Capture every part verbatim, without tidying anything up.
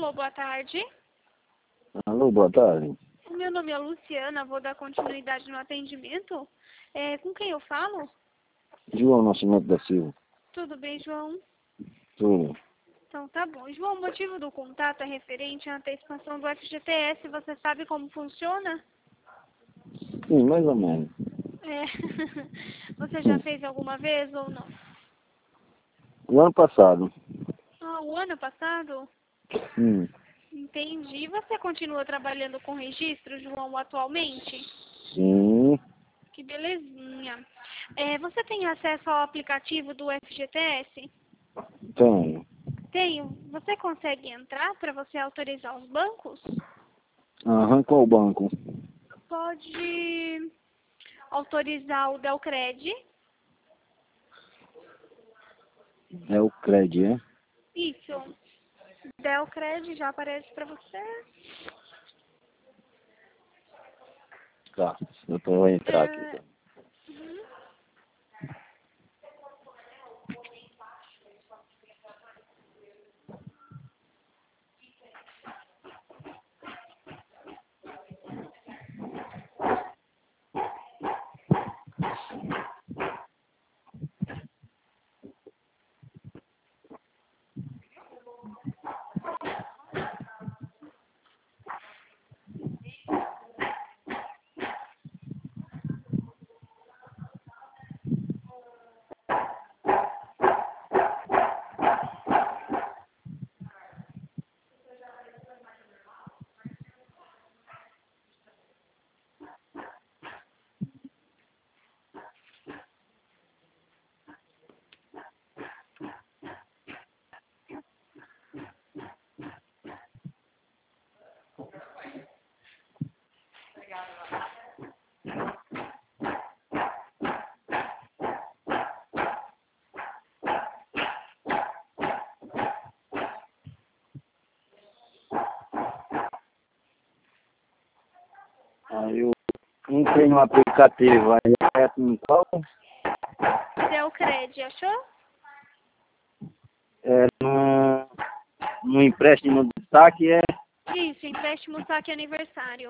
Alô, boa tarde. Alô, boa tarde. O meu nome é Luciana, vou dar continuidade no atendimento. É, com quem eu falo? João Nascimento da Silva. Tudo bem, João? Tudo. Então tá bom. João, o motivo do contato é referente à expansão do F G T S. Você sabe como funciona? Sim, mais ou menos. É. Você já Sim. fez alguma vez ou não? O ano passado. Ah, o ano passado? Hum. Entendi. Você continua trabalhando com registro, João, atualmente? Sim. Que belezinha. É, você tem acesso ao aplicativo do F G T S? Tenho. Tenho. Você consegue entrar para você autorizar os bancos? Aham, qual banco? Pode autorizar o Delcred. É o Cred, é? Isso. Delcred já aparece para você. Tá, eu vou entrar aqui. É, Tá. uhum. Aí eu entrei no aplicativo, aí é com qual? Delcred, achou? É no, no empréstimo do saque, é? Isso, empréstimo saque aniversário.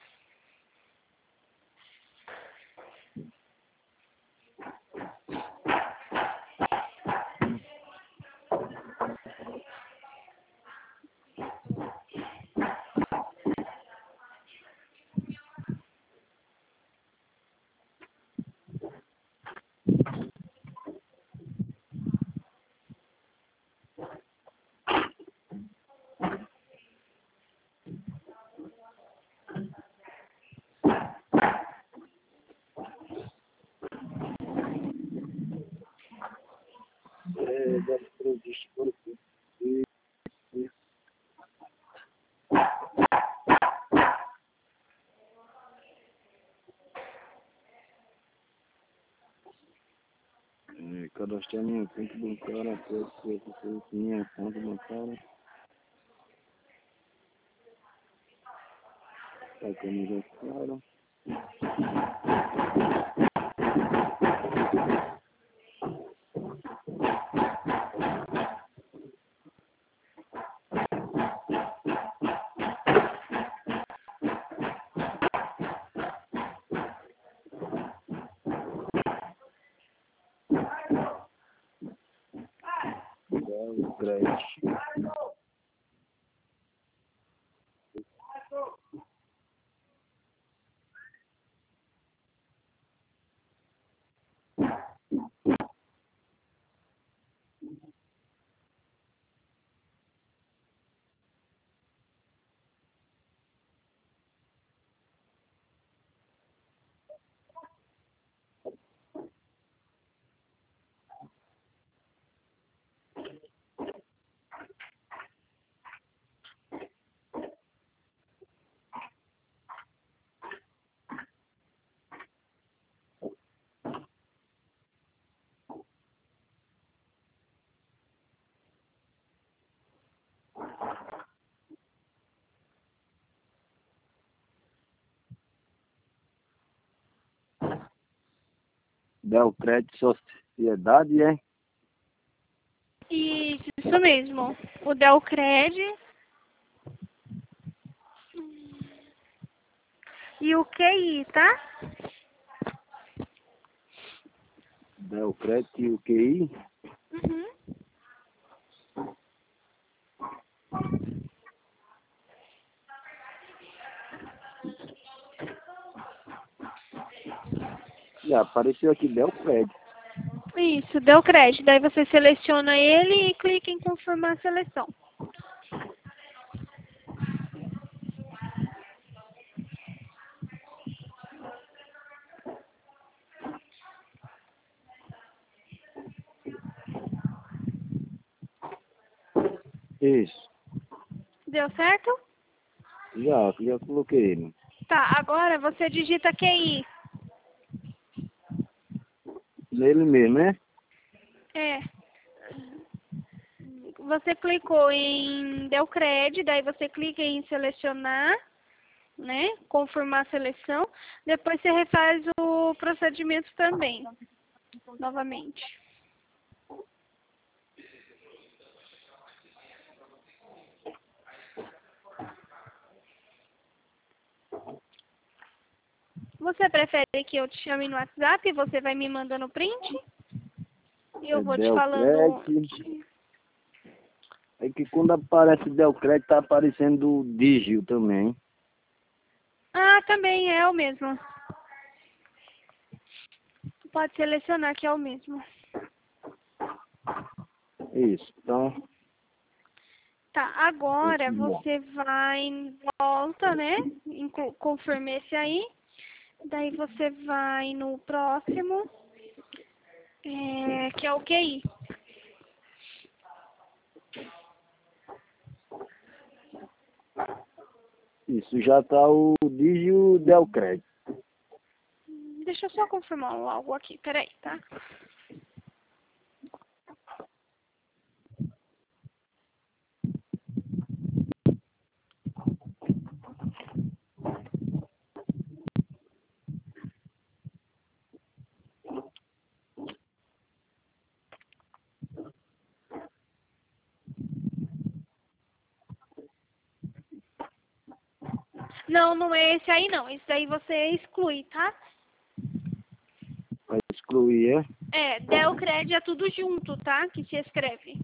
É, deve ter visto por aqui. E- e- É, cadastrar minha conta bancária, após minha conta bancária, tá camisa cara. O crédito. Delcred Sociedade, é? Isso, isso mesmo. O Delcred e o Q I, tá? Delcred e o Q I? Uhum. Já apareceu aqui Delcred. Isso, deu crédito. Daí você seleciona ele e clica em confirmar a seleção. Isso. Deu certo? Já, já coloquei ele. Tá, agora você digita Q I. Nele mesmo, né? É. Você clicou em deu crédito, daí você clica em selecionar, né? Confirmar a seleção. Depois você refaz o procedimento também, novamente. Você prefere que eu te chame no WhatsApp e você vai me mandando print? E eu É vou te falando... Delcred. É que quando aparece Delcred, tá aparecendo o Digio também. Ah, também é o mesmo. Pode selecionar que é o mesmo. Isso. Então, Tá, agora continua. você vai em volta, né? Em, co- confirma esse aí. Daí você vai no próximo, é, que é o Q I. Isso, já tá o Digio Delcred. Deixa eu só confirmar algo aqui, peraí, tá? Não, não é esse aí não. Esse aí você exclui, tá? Vai excluir, é? É, Delcred é tudo junto, tá? Que se escreve.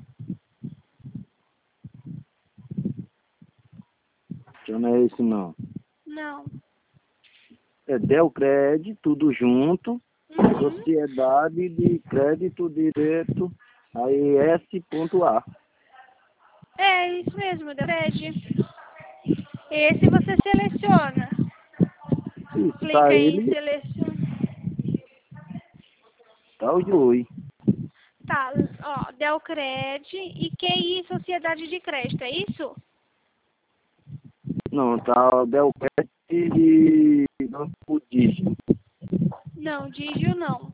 Então não é esse não. Não. É Delcred, tudo junto. Uhum. Sociedade de Crédito Direto, aí S.A. É isso mesmo, Delcred. Esse você seleciona. Isso, tá Clica em ele, selecionar. tá o Joey. Tá, ó, Delcred e Q I Sociedade de Crédito, é isso? Não, tá o Delcred e Banco Digio. Não, Digio não.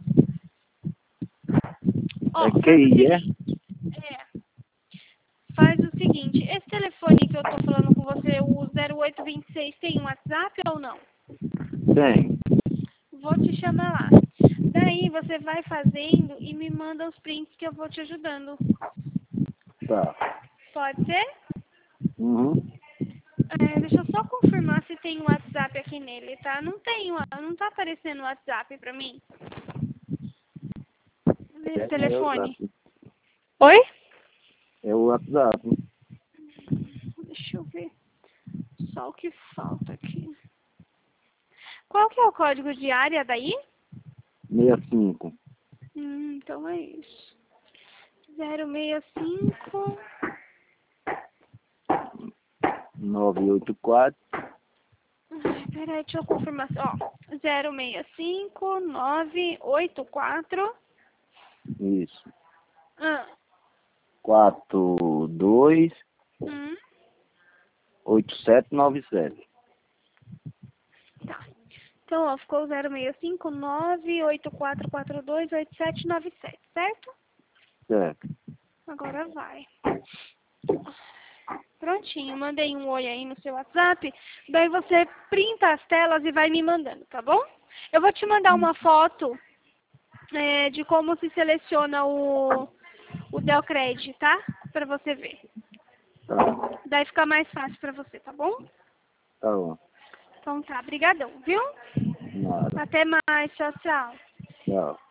Ó, É faz o Q I, é? seguinte. É, faz o seguinte. Esse telefone que eu tô falando com você, o zero oito dois seis, tem um WhatsApp ou não? Tem. Vou te chamar lá. Daí você vai fazendo e me manda os prints que eu vou te ajudando. Tá. Pode ser? Uhum. É, deixa eu só confirmar se tem o WhatsApp aqui nele, tá? Não tem, não tá aparecendo o WhatsApp pra mim. Nesse É, é o telefone. WhatsApp. Oi? É o WhatsApp. Deixa eu ver. Só o que falta aqui. Qual que é o código de área daí? sessenta e cinco. Hum, então é isso. zero seis cinco. novecentos e oitenta e quatro. Ai, peraí, deixa eu confirmar. Ó, zero seis cinco nove oito quatro. Isso. Ah, quatro dois hum, oito sete nove sete. tá. Então, ó, ficou zero seis cinco nove oito quatro quatro dois oito sete nove sete, certo? Certo. Agora vai. Prontinho, mandei um oi aí no seu WhatsApp. Daí você printa as telas e vai me mandando, tá bom? Eu vou te mandar uma foto é, de como se seleciona o, o Delcred, tá? Pra você ver. Tá. Daí fica mais fácil pra você, tá bom? Tá bom. Então tá, brigadão, viu? Nada. Até mais, tchau, tchau. Tchau.